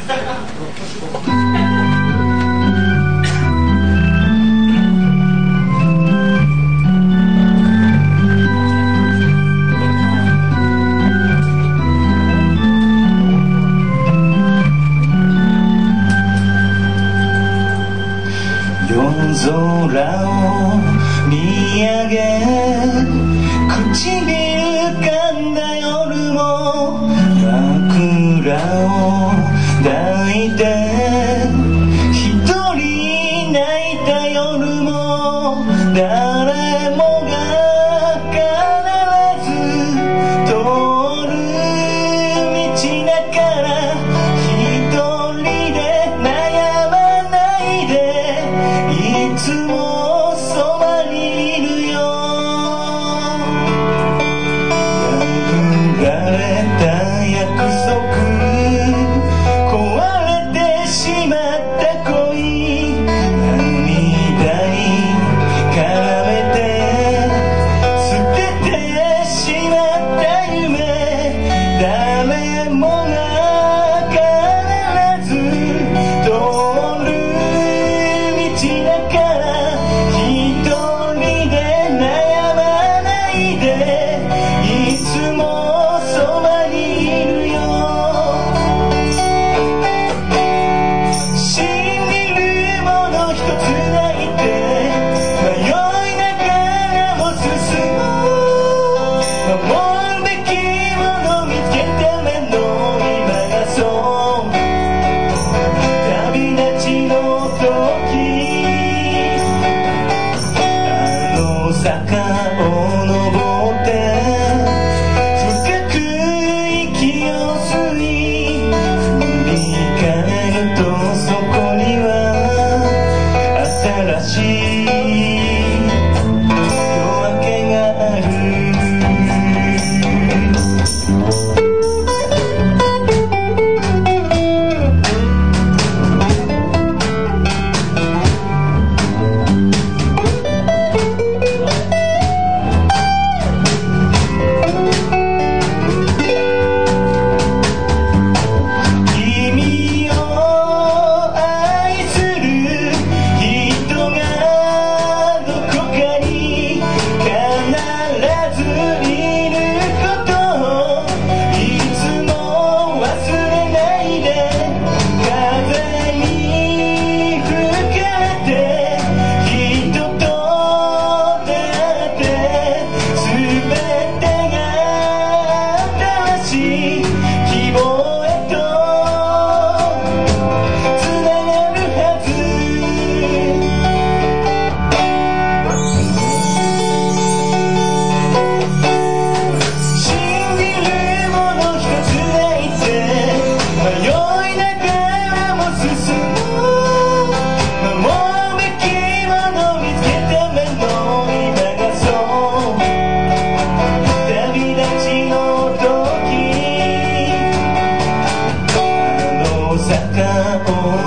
空を見上げ口に浮かんだ夜も枕を抱いて一人泣いた夜も誰もが必ず通る道だから一人で悩まないでいつもそばにいるよ破られた約束壊れてしまった恋涙に絡めて捨ててしまった夢誰もが必ず通る道だから一人で悩まないでいつもそばにいるよ信じるもの一つないて迷いながらも進む守るべきもの見つけた目の今がそう旅立ちの時坂を登って深く息を吸い振り返るとそこには新しい夜明けがある君を愛する人がどこかに必ずいることをいつも忘れないで風に吹かれて人と出会って全てが新しい希望へとつながるはず信じるもの一つないて迷いながらも進む守るべきもの見つけた目の今がそう旅立ちの時坂を